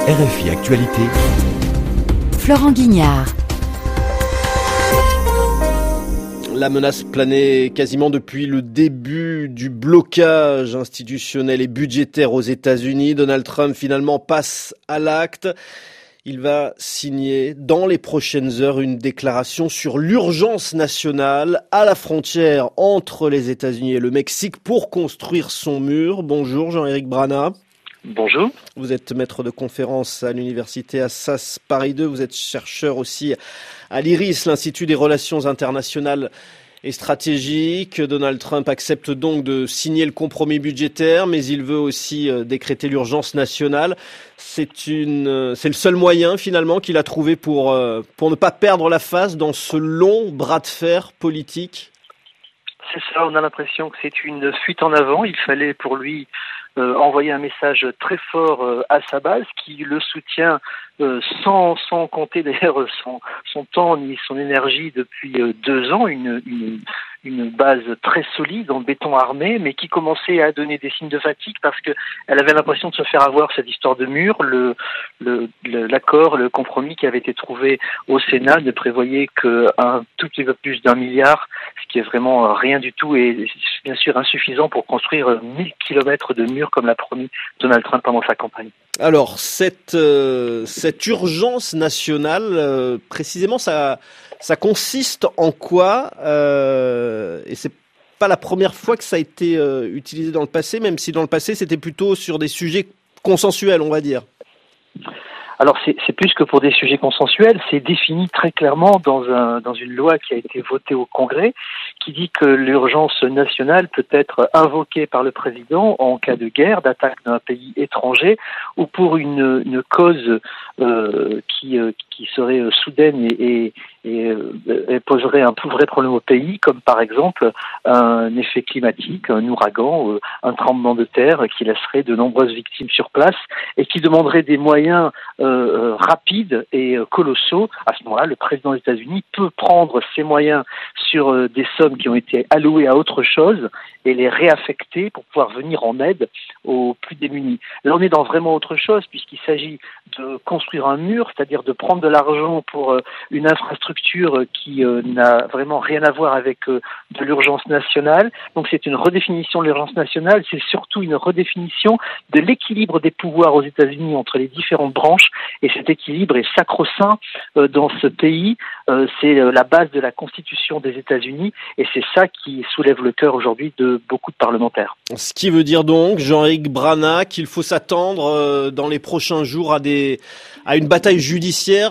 RFI Actualité. Florent Guignard. La menace planait quasiment depuis le début du blocage institutionnel et budgétaire aux États-Unis. Donald Trump finalement passe à l'acte. Il va signer dans les prochaines heures une déclaration sur l'urgence nationale à la frontière entre les États-Unis et le Mexique pour construire son mur. Bonjour Jean-Éric Brana. Bonjour. Vous êtes maître de conférence à l'université Assas Paris 2. Vous êtes chercheur aussi à l'IRIS, l'Institut des relations internationales et stratégiques. Donald Trump accepte donc de signer le compromis budgétaire, mais il veut aussi décréter l'urgence nationale. C'est le seul moyen finalement qu'il a trouvé pour ne pas perdre la face dans ce long bras de fer politique. C'est ça, on a l'impression que c'est une fuite en avant. Il fallait pour lui envoyer un message très fort à sa base qui le soutient sans compter d'ailleurs son temps ni son énergie depuis 2 ans, une base très solide en béton armé, mais qui commençait à donner des signes de fatigue parce que elle avait l'impression de se faire avoir cette histoire de mur. L'accord, le compromis qui avait été trouvé au Sénat ne prévoyait qu'un tout petit peu plus d'1 milliard, ce qui est vraiment rien du tout et bien sûr insuffisant pour construire 1000 kilomètres de murs comme l'a promis Donald Trump pendant sa campagne. Alors, cette urgence nationale, précisément, ça consiste en quoi et c'est pas la première fois que ça a été utilisé dans le passé, même si dans le passé, c'était plutôt sur des sujets consensuels, on va dire. Alors c'est plus que pour des sujets consensuels, c'est défini très clairement dans une loi qui a été votée au Congrès, qui dit que l'urgence nationale peut être invoquée par le président en cas de guerre, d'attaque d'un pays étranger ou pour une cause qui serait soudaine et poserait un vrai problème au pays, comme par exemple un effet climatique, un ouragan, un tremblement de terre qui laisserait de nombreuses victimes sur place et qui demanderait des moyens rapides et colossaux. À ce moment-là, le président des États-Unis peut prendre ces moyens sur des sommes qui ont été allouées à autre chose et les réaffecter pour pouvoir venir en aide aux plus démunis. Là, on est dans vraiment autre chose puisqu'il s'agit de construire un mur, c'est-à-dire de prendre de l'argent pour une infrastructure qui n'a vraiment rien à voir avec de l'urgence nationale. Donc c'est une redéfinition de l'urgence nationale, c'est surtout une redéfinition de l'équilibre des pouvoirs aux États-Unis entre les différentes branches et cet équilibre est sacro-saint dans ce pays. C'est la base de la Constitution des États-Unis et c'est ça qui soulève le cœur aujourd'hui de beaucoup de parlementaires. Ce qui veut dire donc, Jean-Éric Brana, qu'il faut s'attendre dans les prochains jours à une bataille judiciaire.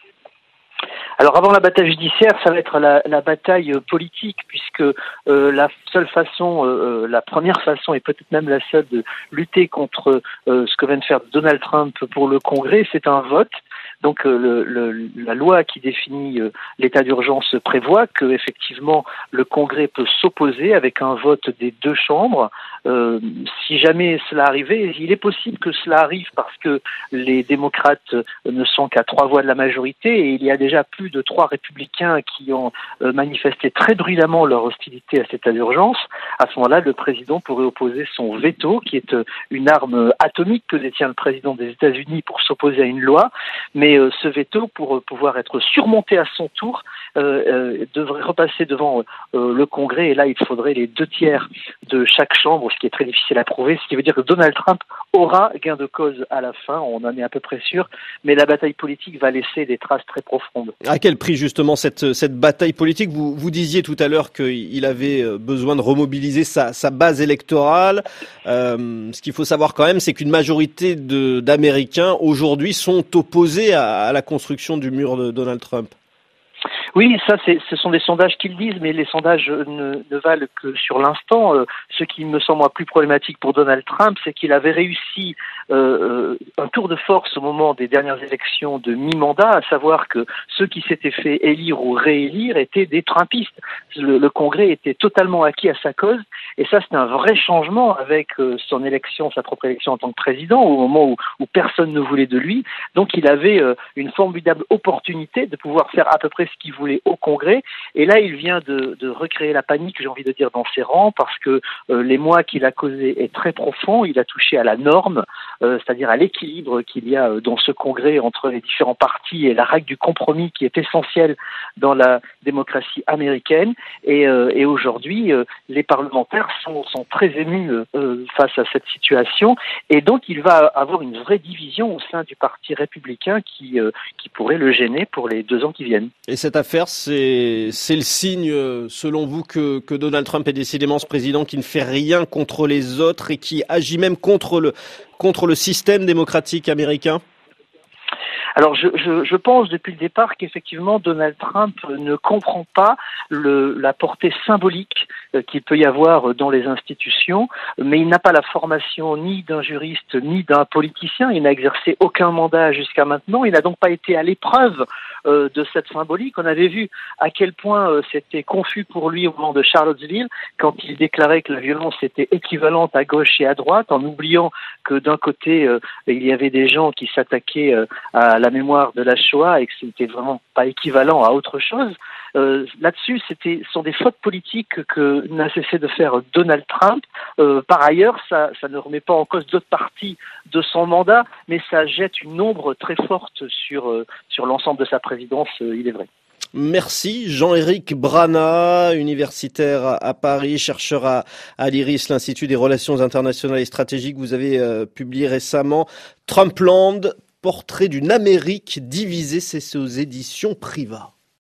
Alors avant la bataille judiciaire, ça va être la bataille politique, puisque la seule façon, la première façon et peut-être même la seule de lutter contre ce que vient de faire Donald Trump pour le Congrès, c'est un vote. Donc la loi qui définit l'état d'urgence prévoit que effectivement le Congrès peut s'opposer avec un vote des 2 chambres. Si jamais cela arrivait, il est possible que cela arrive parce que les démocrates ne sont qu'à 3 voix de la majorité et il y a déjà plus de 3 républicains qui ont manifesté très bruyamment leur hostilité à cet état d'urgence. À ce moment-là, le président pourrait opposer son veto, qui est une arme atomique que détient le président des États-Unis pour s'opposer à une loi. Mais ce veto, pour pouvoir être surmonté à son tour, devrait repasser devant le Congrès. Et là, il faudrait les 2/3 de chaque chambre, ce qui est très difficile à prouver. Ce qui veut dire que Donald Trump aura gain de cause à la fin, on en est à peu près sûr. Mais la bataille politique va laisser des traces très profondes. À quel prix justement cette bataille politique ? Vous disiez tout à l'heure qu'il avait besoin de remobiliser sa base électorale. Ce qu'il faut savoir quand même, c'est qu'une majorité d'Américains aujourd'hui sont opposés à la construction du mur de Donald Trump. Oui, ça, ce sont des sondages qui le disent, mais les sondages ne valent que sur l'instant. Ce qui me semble plus problématique pour Donald Trump, c'est qu'il avait réussi un tour de force au moment des dernières élections de mi-mandat, à savoir que ceux qui s'étaient fait élire ou réélire étaient des Trumpistes. Le Congrès était totalement acquis à sa cause, et ça, c'est un vrai changement avec son élection, sa propre élection en tant que président, au moment où personne ne voulait de lui. Donc, il avait une formidable opportunité de pouvoir faire à peu près ce qu'il voulait voulait au Congrès. Et là, il vient de recréer la panique, j'ai envie de dire, dans ses rangs, parce que l'émoi qu'il a causé est très profond. Il a touché à la norme, c'est-à-dire à l'équilibre qu'il y a dans ce Congrès entre les différents partis et la règle du compromis qui est essentielle dans la démocratie américaine. Et aujourd'hui, les parlementaires sont très émus face à cette situation. Et donc, il va avoir une vraie division au sein du Parti républicain qui pourrait le gêner pour les 2 ans qui viennent. Et cette affaire, c'est le signe, selon vous, que Donald Trump est décidément ce président qui ne fait rien contre les autres et qui agit même contre le système démocratique américain? Alors, je pense depuis le départ qu'effectivement Donald Trump ne comprend pas la portée symbolique qu'il peut y avoir dans les institutions, mais il n'a pas la formation ni d'un juriste ni d'un politicien. Il n'a exercé aucun mandat jusqu'à maintenant. Il n'a donc pas été à l'épreuve de cette symbolique. On avait vu à quel point c'était confus pour lui au moment de Charlottesville, quand il déclarait que la violence était équivalente à gauche et à droite, en oubliant que d'un côté il y avait des gens qui s'attaquaient à la mémoire de la Shoah et que c'était vraiment pas équivalent à autre chose. Là-dessus, sont des fautes politiques que n'a cessé de faire Donald Trump. Par ailleurs, ça ne remet pas en cause d'autres parties de son mandat, mais ça jette une ombre très forte sur l'ensemble de sa présidence, il est vrai. Merci Jean-Éric Brana, universitaire à Paris, chercheur à l'IRIS, l'Institut des Relations Internationales et Stratégiques. Vous avez publié récemment Trumpland, portrait d'une Amérique divisée, c'est aux éditions Priva.